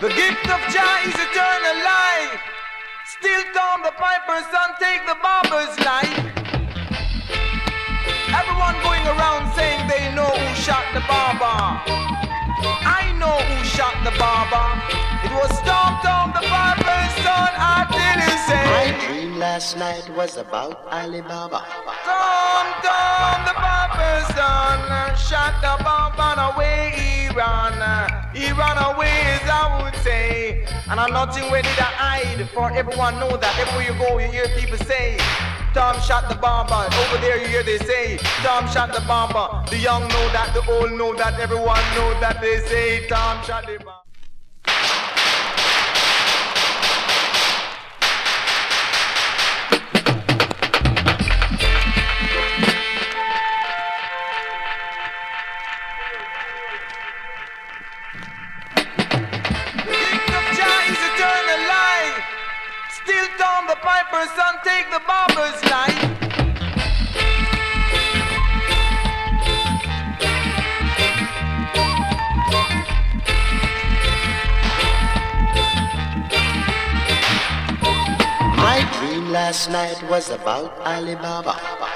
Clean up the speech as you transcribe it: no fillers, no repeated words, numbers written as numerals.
The gift of Jah is eternal life. Still Tom the piper's son take the barber's life. Everyone going around saying they know who shot the barber. I know who shot the barber. It was Tom the piper's son. I didn't say. My dream last night was about Alibaba. Tom the piper's son shot the barber and away he ran. He ran away as I would say. And I'm nothing ready to hide, for everyone know that everywhere you go you hear people say Tom shot the barber. Over there you hear they say Tom shot the barber. The young know that, the old know that, everyone know that they say Tom shot the barber. Still Tom the piper's son take the barber's life. My dream last night was about Alibaba.